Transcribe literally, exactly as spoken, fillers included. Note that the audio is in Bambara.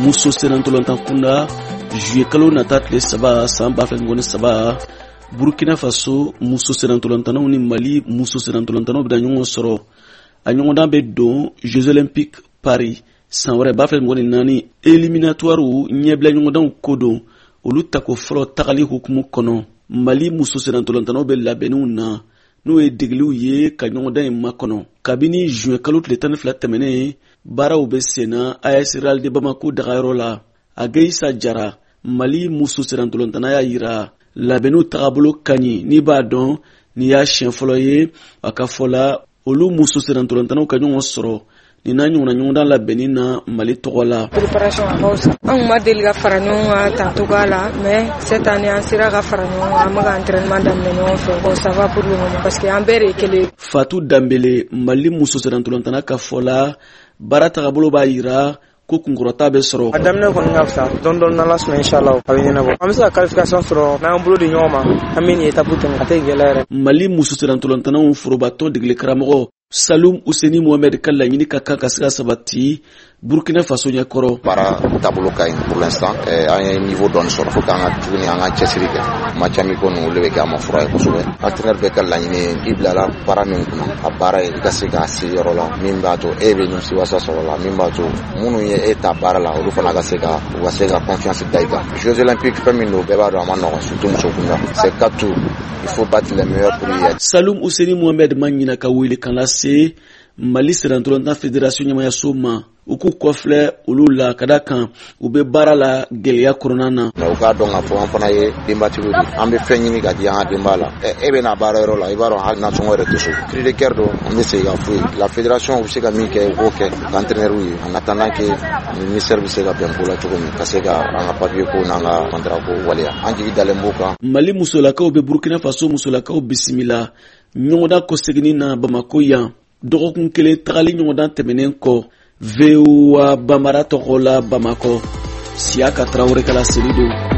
muso serantolontan kunda juillet kalo nata tile saba san ba fila ni saba Burkina Faso muso serantolantanaw ni Mali muso serantolantanaw bɛ ɲɔgɔn sɔrɔ a ɲɔgɔndan bɛ don Jeux Olympiques Paris san wɛrɛ ba fila ni naani éliminatoire ɲɛbila ɲɔgɔndanw ko don olu tako fɔlɔ tagali hukumu kɔnɔ Mali muso serantolantanaw bɛ labɛnniw na n'o ye degeliw ye ka ɲɔgɔndan in makɔnɔ kabini juin kalo tile tan ni fila tɛmɛnen baaraw bɛ senna A S Real de Bamako dagayɔrɔ la Ageisa Jara Mali muso serantolantana y'a yira labɛnniw tagabolo ka ɲi n'i b'a dɔn n'i y'a siɲɛ fɔlɔ ye a ka fɔ la olu muso serantolantanaw ka ɲɔgɔn sɔrɔ nin n'a ɲɔgɔnna ɲɔgɔndan labɛnni na Mali tɔgɔ la. Préparation a ka fisa. An ma deli ka fara ɲɔgɔn kan tan togoya la mais cette année an sera ka fara ɲɔgɔn kan an bɛ ka entraînement daminɛ ɲɔgɔn fɛ bon ça va pour le moment parce que an bɛɛ de ye kelen. Fatou Dambele Mali muso serantolantana ka fɔ la baara tagabolo b'a yira ko kunkɔrɔta bɛ sɔrɔ. A daminɛ kɔni ka fisa dɔɔni dɔɔni n'Ala sɔnna inchallah a bɛ ɲɛnabɔ. An bɛ se ka qualification sɔrɔ n'an bolo di ɲɔgɔn ma an bɛ nin étape tɛmɛ a tɛ gɛlɛya yɛrɛ. Mali muso serantolantanaw forobatɔ degeli karamɔgɔ Salum Ouseni Mohamed ka laɲini ka kan ka se ka sabati Burkina Faso ɲɛkɔrɔ. Baara taabolo ka ɲi pour l'instant an ye niveau dɔɔni sɔrɔ fo k'an ka tuguni an ka cɛsiri kɛ match amico ninnu olu bɛ kɛ an ma fura ye kosɛbɛ. Entraîneur bɛ ka laɲini ye i bilala baara min kunna a baara ye i ka se k'a se yɔrɔ la min b'a to e bɛ nimisiwasa sɔrɔ la min b'a to minnu ye e ta baara la olu fana ka se ka u ka se ka confiance da i kan. Jeux olympiques fɛn min don bɛɛ b'a dɔn a ma nɔgɔn surtout muso kunda c'est quatre tours il faut battre les meilleurs pour y être. Salum Ouseni Mohamed ma ɲina ka wele kan lase Mali serantolontan fédération ɲɛmayaso ma u k'u kɔfilɛ olu la ka da kan u bɛ baara la gɛlɛya kɔnɔna na. U k'a dɔn k'a fɔ an fana ye denbatigiw de an bɛ fɛn ɲini ka di an ka denbaya la e bɛ na baara yɔrɔ la i b'a dɔn hali nasɔngɔ yɛrɛ tɛ so cri de cœur don an bɛ segin ka f'u ye la fédération u bɛ se ka min kɛ u k'o kɛ entraîneur ye en attendant que ministère bɛ se ka bɛn ko la cogo min ka se ka an ka papier ko n'an ka contrat ko waleya an jigi dalen b'o kan. Mali musolakaw bɛ Burkina Faso musolakaw bisimila ɲɔgɔndan kɔseginin na Bamako yan dɔgɔkun kelen tagali ɲɔgɔndan tɛmɛnen kɔ V O A Bambara tɔgɔ la Bamako Siaka Traoré kala seli don.